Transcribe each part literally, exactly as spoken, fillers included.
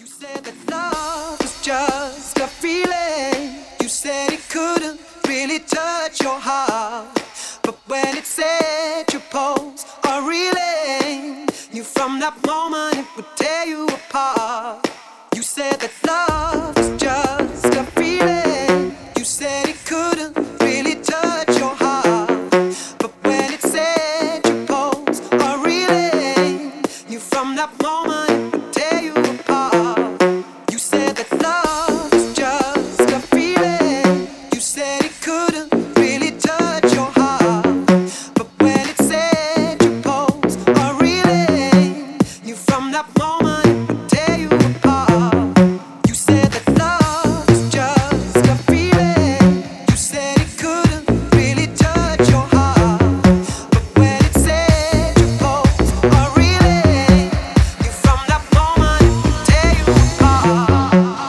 You said that love was just a feeling. You said it couldn't really touch your heart. But when it set your pulse a reeling, knew from that moment it would tear you apart. You said that love was just a feeling. You said it couldn't really touch your heart. But when it set your pulse a reeling, knew from that moment it would tear you apart. You said that love was just a feeling. You said it couldn't really touch your heart. But when it set your pulse a reeling, knew from that moment it would tear you apart. You said that love was just a feeling. You said it couldn't really touch your heart. But when it set your pulse a reeling, knew from that moment it would tear you apart.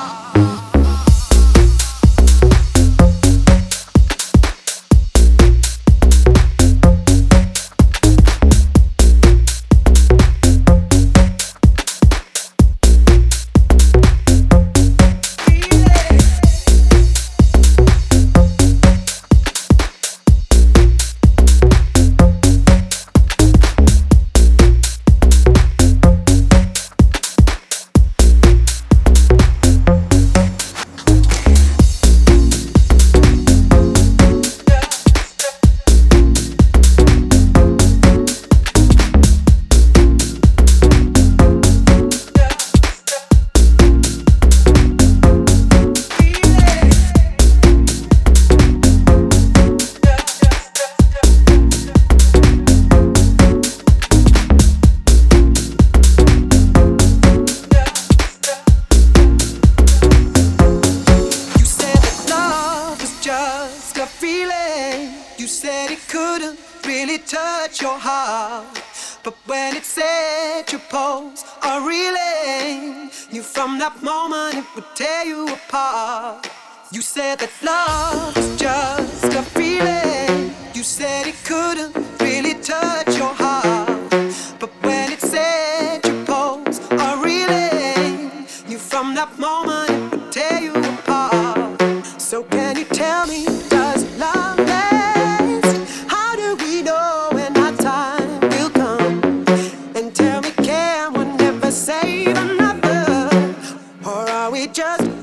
Just a feeling. You said it couldn't really touch your heart. But when it set your pulse a reeling, knew from that moment it would tear you apart. You said that love was just a feeling. You said it couldn't really touch your heart. But when it set your pulse a reeling, knew from that moment it would tear you apart. So can you tell me, does love last? How do we know when our time will come? And tell me, can one never save another? Or are we just